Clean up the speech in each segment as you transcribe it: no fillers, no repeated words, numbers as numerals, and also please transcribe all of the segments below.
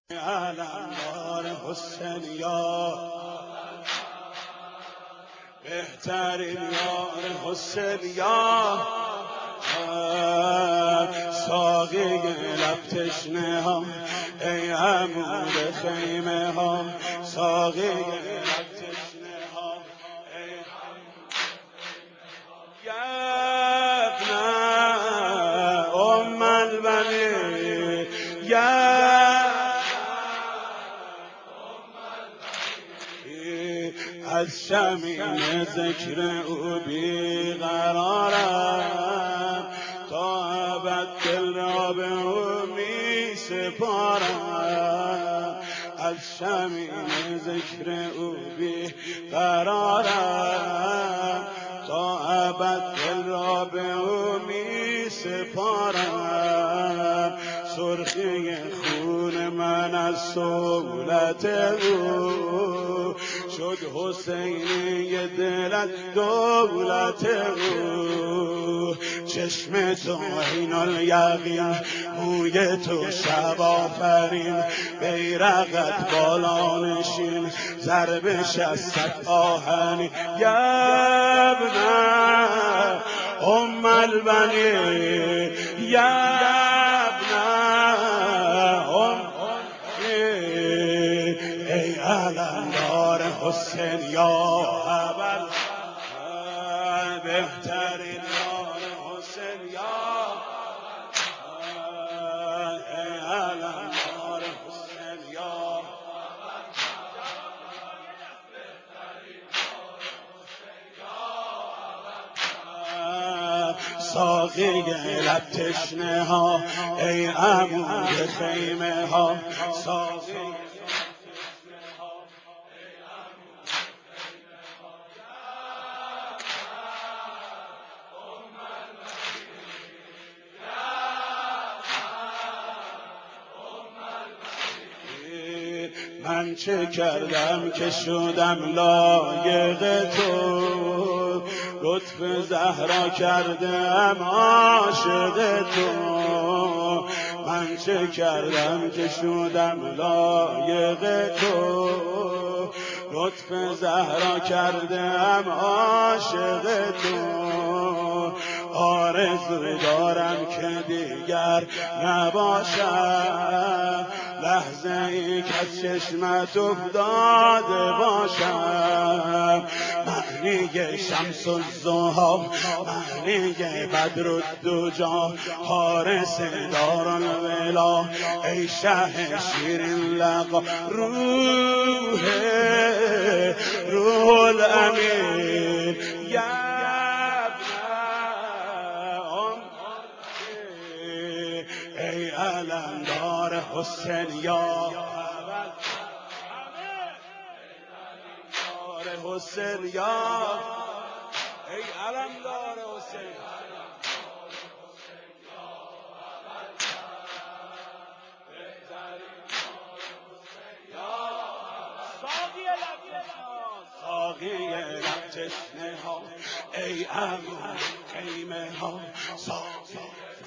علمدار حسین یا بهترین یار حسین یا ساقی لب تشنه ها ای عمود خیمه ها ساقی لب تشنه ها ای یا ابن ام البنی یا از شمیم ذکر او بیقرارم تا ابد دل را به او می سپارم از شمیم ذکر او بیقرارم تا ابد دل را به او می سپارم سرخی خون من از صولت او شد حسینی دلت دولت او چشم تو عین الیقین موی تو شب آفرین بیرقت بالا نشین ضربش از صد آهنین یا ابن ام البنی یا ابن ام ای علمدار حسین یا ابل بهترین یار حسین یا ای علمدار حسین یا ساقی لب تشنه ها ای عمود خیمه ها ساقی من چه کردم که شدم لایق تو لطف زهرا کردم عاشق تو من چه کردم که شدم لایق تو لطف زهرا کردم عاشق تو آرزو دارم که دیگر نباشم لحظه ای که از چشمت افتاده باشم معنی شمس الضحی معنی بدر الدجی حارس دار الولا ای شه شیرین لقا روح الامین یا ای علمدار حسین یا حسین یا ای علمدار حسین ساقی لب تشنه ها ای عمود خیمه ها ساقی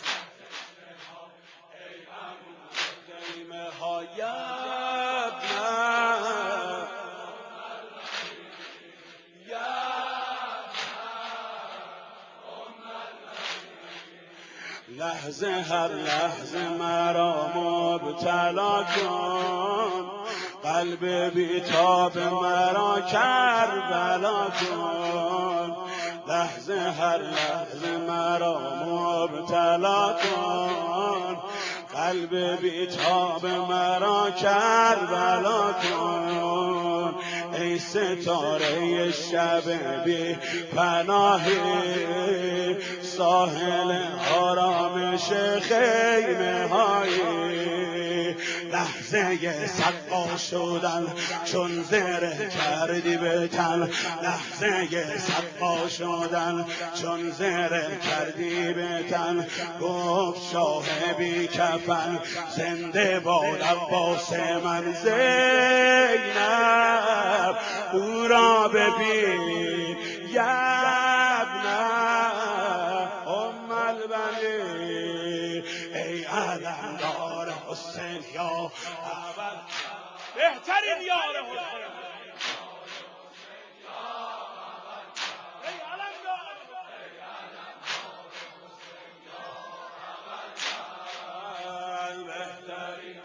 یا لحظه هر لحظه مرا مبتلا کن قلب بیتاب مرا کربلا کن لحظه هر لحظه مرا مبتلا کن قلب بیتاب مرا کربلا کن ای ستاره شب بی پناهی ساحل آرامش خیمه هایی لحظه سقا شدن چون زره کردی به تن لحظه سقا شدن چون زره کردی به تن گفت شاه بی کفن زنده باد عباس من زینب او را ببین یا ابن ام البنی ای علمدار حسین یا بهترین یار حسین ای علمدار بهترین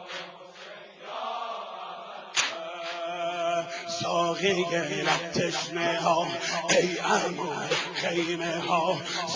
ساقی لب تشنه ها ای امور خیمه ها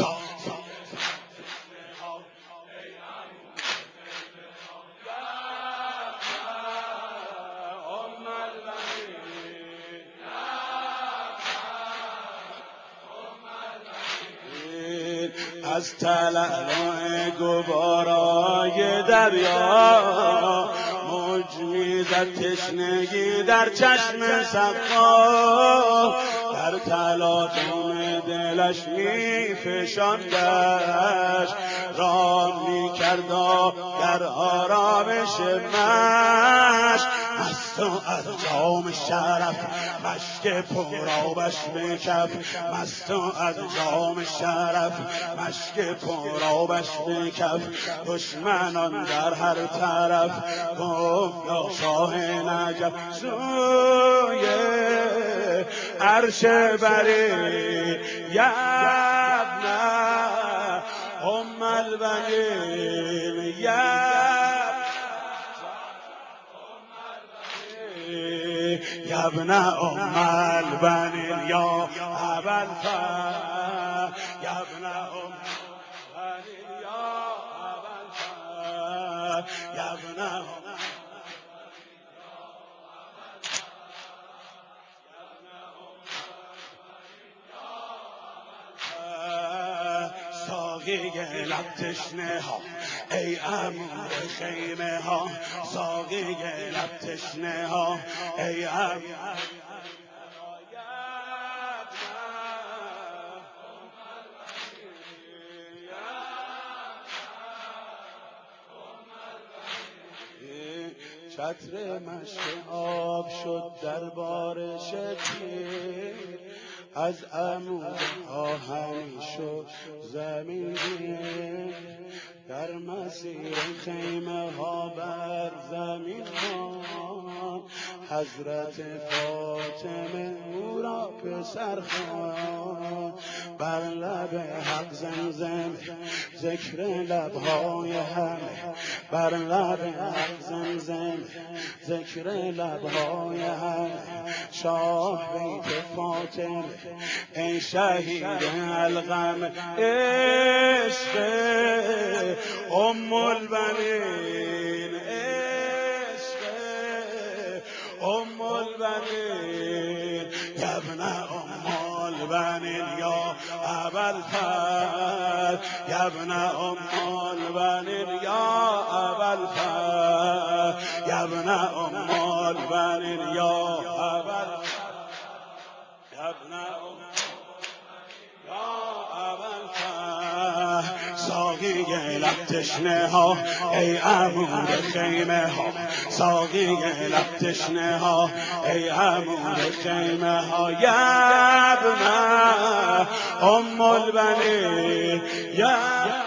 از تلالو گوارای دریا موج میزد تشنگی در چشم صفا در تلاطم دلش میفشاندش رام میکرد در آرامش مش مست و از جام شرف مشک پرآبش بکف مست و از جام شرف مشک پرآبش بکف دشمنان در هر طرف گفت یا شاه نجف سوی عرش بری یبن ام البنین یبن ام البنین یا ابا الفضل یبن ام البنین یا ابا الفضل یبن ساقی لب تشنه ها ای امور خیمه ها ساقی لب تشنه ها ای امور چتر مشک آب شد در بار شکیر از عمود آهنی شد زمین در مسیر خیمه ها بر زمین ها حضرت فاطمه او را پسر خواند بر لب حق زمزم ذکر لبهای همه بر لب حق زمزم ذکر لبهای همه شاه بیت فاطمه ای شهید الغم عشق ام البنین عشق ام البنین یبن ام البنین یا ابا الفضل یبن ام البنین یا ابا الفضل یبن ام البنین یا ابا الفضل یبن ام ساقی لب تشنه ها ای امور خیمه ها ساقی لب تشنه ها ای امور خیمه ها یبن ام البنین